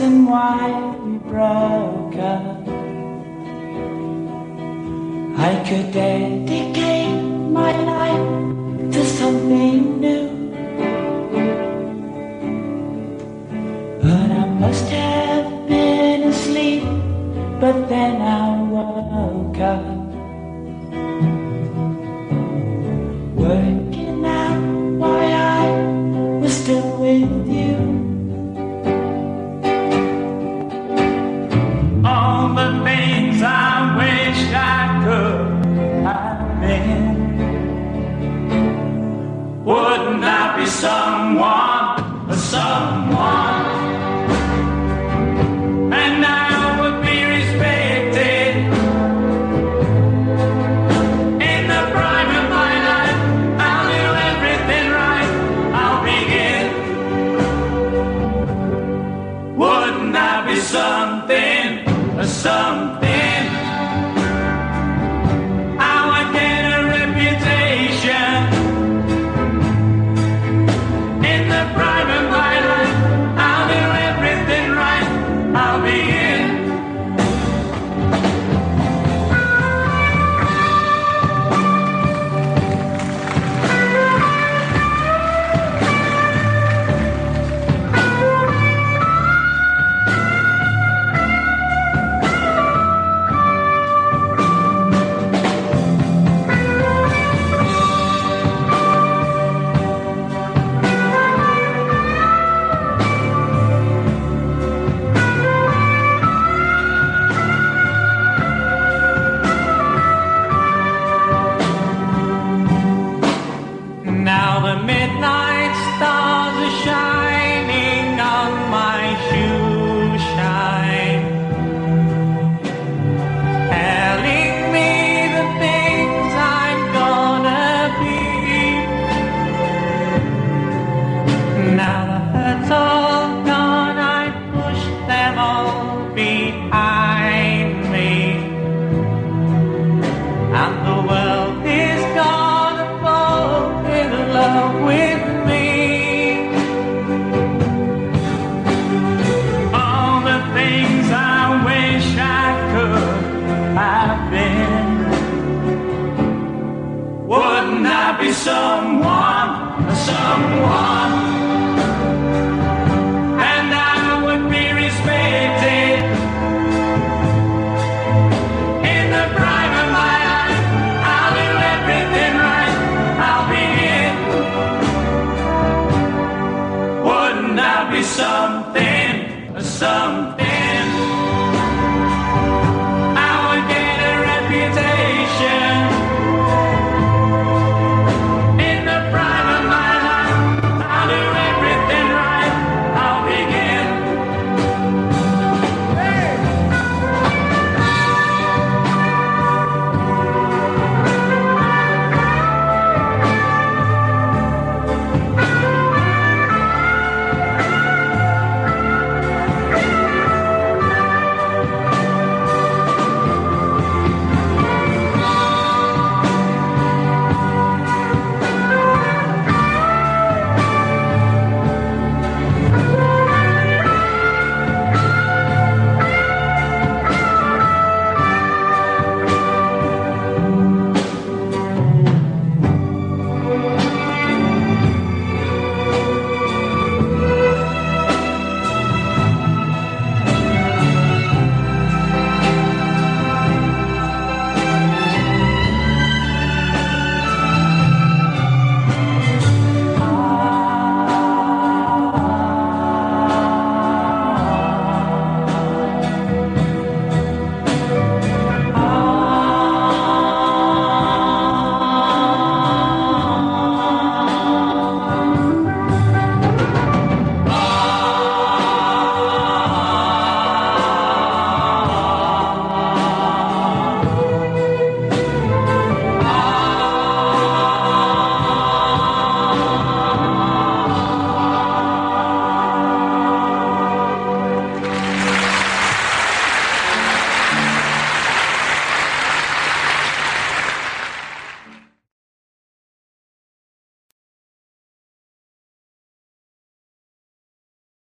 reason why we broke up. I could dedicate my life to something new, but I must have been asleep. But then I woke up, working out why I was still with you. All the things I wish I could have been. Wouldn't I be someone, someone? And I would be respected in the prime of my life. I'll do everything right, I'll begin. Wouldn't I be something, something? I would get a reputation in the prime of my life. I'll do everything right, I'll be in. Now the midnight stars are shining on my shoe shine, telling me the things I'm gonna be. Now the hurt's all gone, I push them all behind me, and the world is gonna fall in love with me. All the things I wish I could have been. Wouldn't I be someone, someone? And I would be respected in the prime of my life. I'll do everything right, I'll be in. Wouldn't I be something, something?